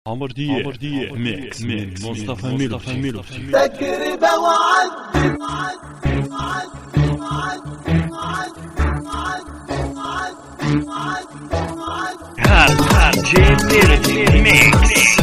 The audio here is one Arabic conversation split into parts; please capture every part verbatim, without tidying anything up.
عمر دياب عمر دياب ميكس من مصطفى ميلو تجربة وعدت هاد هاد جيم ميكس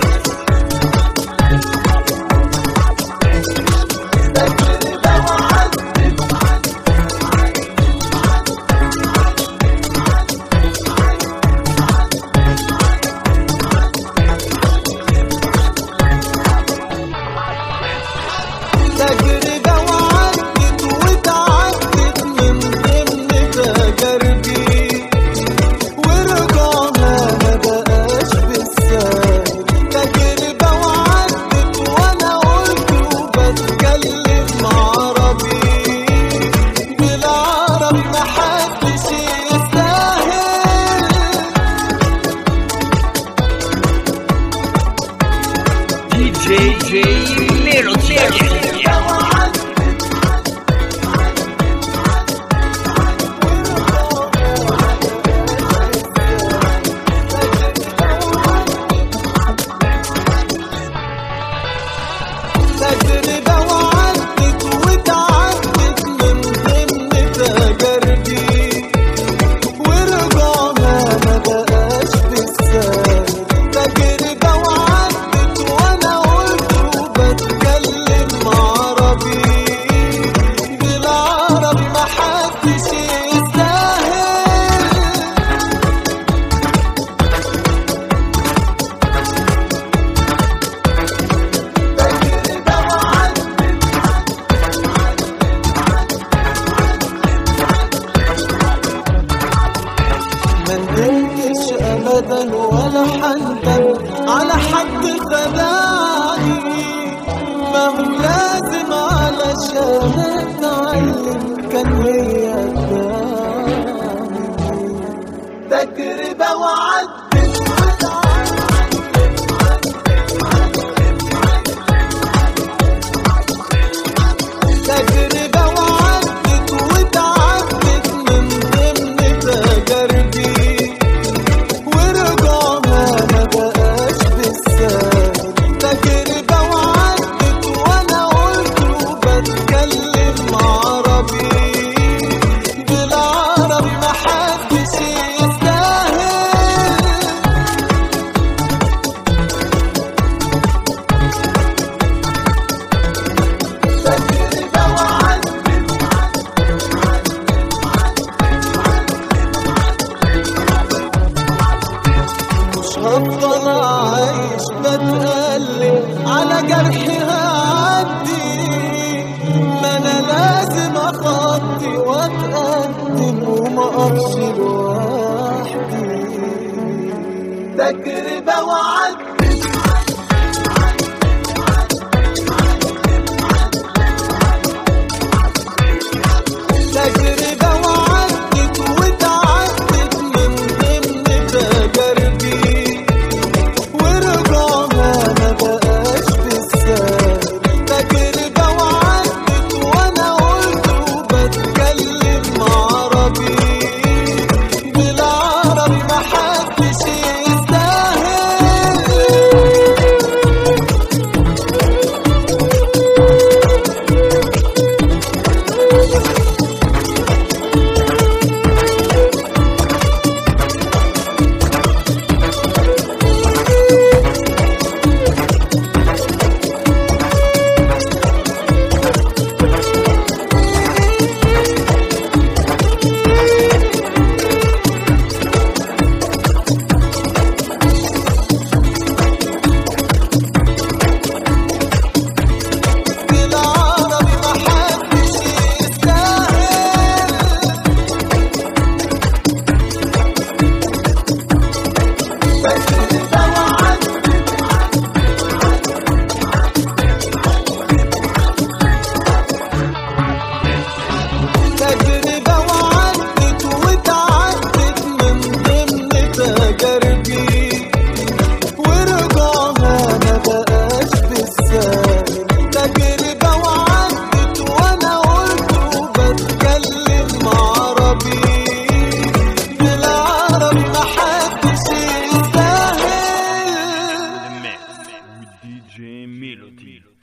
ولا حندم على حد خدعني، ما هو لازم علشان اتعلم كان هي تجربة وعدت تجربة وعدت وتعدت من ضمن تجاربي، تجربة وعدت وانا قلت وبتكلم عربي، بالعربي محدش يستاهل. تجربة وعدت مش هفضل عايش بتقلب على جرحي هعدي، ما انا لازم اخطي واتقدم وما اقفش لوحدي. تجربة وعدت تجربة وعدت وتعدت من ضمن تجاربي، ورجعها ما بقاش بالسهل. تجربة وعدت وانا قلت وبتكلم عربي، بالعربي محدش يستاهل. دي جي ميلودي.